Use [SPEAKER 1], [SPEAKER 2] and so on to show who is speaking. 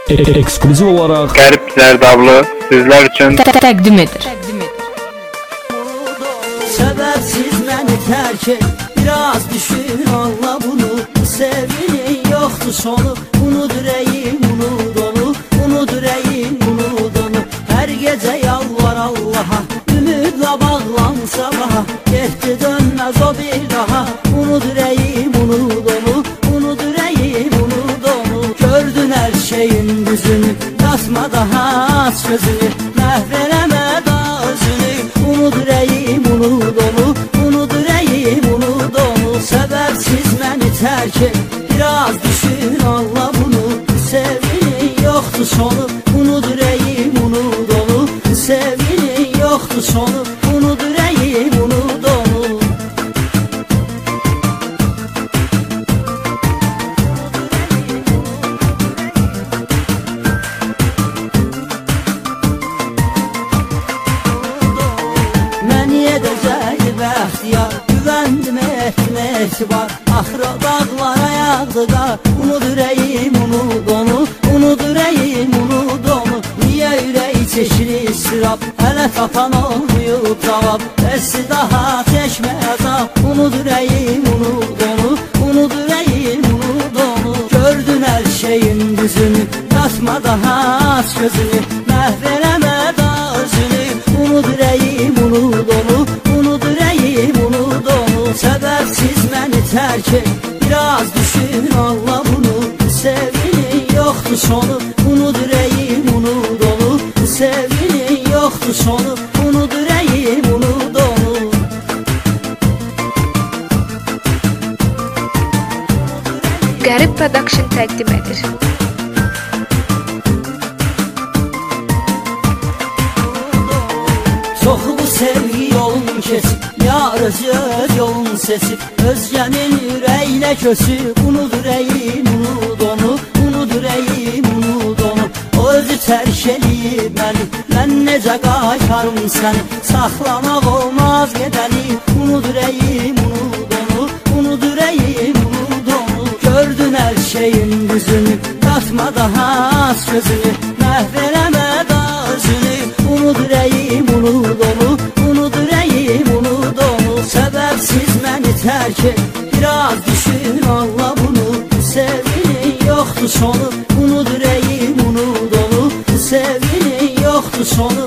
[SPEAKER 1] Eksklüziv olaraq
[SPEAKER 2] Qərib Zərdablı sizlər üçün
[SPEAKER 3] təqdim edir.
[SPEAKER 4] Səbəbsiz məni tərk et, biraz düşün, anla bunu. Sevginin yoxdur sonu, unut ürəyim, unut onu, unut ürəyim, unut onu. Hər gecə yalvar Allaha, ümidlə bağlan sabaha. Getdi dönməz o bir daha, unut ürəyim, unut onu, unut ürəyim, unut onu. Gördün hər şeyin düzünü, qasma daha aç gözünü, məhv eləmə da özünü. Unut ürəyim, unut onu, unut ürəyim, unut onu. Səbəbsiz məni tərk et, biraz düşün, anla bunu. Sevginin yoxdur sonu, unut ürəyim, unut onu. Sevginin yoxdur sonu, unut ürəyim, unut onu. Məni edəcək bəxtiyar, güvəndim etdim etibar. Axıra dağlara yağdı qar, unut ürəyim, unut onu, unut ürəyim, unut onu. Niyə ürək çəkir istirab, hələ tapan olmayıb cavab. Bəsi daha çəkmə əzab, unut ürəyim, unut onu, unut ürəyim, unut onu. Gördün hər şeyin düzünü, qasma daha aç gözünü, məhv eləmə da özünü. Unut ürəyim, unut onu, unut ürəyim, unut onu. Səbəbsiz məni tərk et, biraz düşün, anla bunu. Sevginin yoxdur sonu, unut ürəyim, unut onu. Sevginin yoxdur sonu, unut ürəyim, unut onu.
[SPEAKER 3] Qərib Production təqdim edir.
[SPEAKER 4] Çoxu bu sevgi yolun kesib, yar öz yolun sesib. Özgənin ürəyinə kösüb, unut ürəyim, unut onu, unut ürəyim, unut onu. O özü tərk eləyib məni, mən necə qaytarım səni. Saxlamaq olmaz gedəni, unut ürəyim, unut onu, unut ürəyim, unut onu. Gördün hər şeyin düzünü, qatma daha aç gözünü, məhv eləmə da özünü. Unut ürəyim, unut onu, unut ürəyim, unut onu. Səbəbsiz məni tərk et, biraz düşün, anla bunu. Sevginin yoxdur sonu, unut ürəyim, unut onu. Sevginin yoxdur sonu,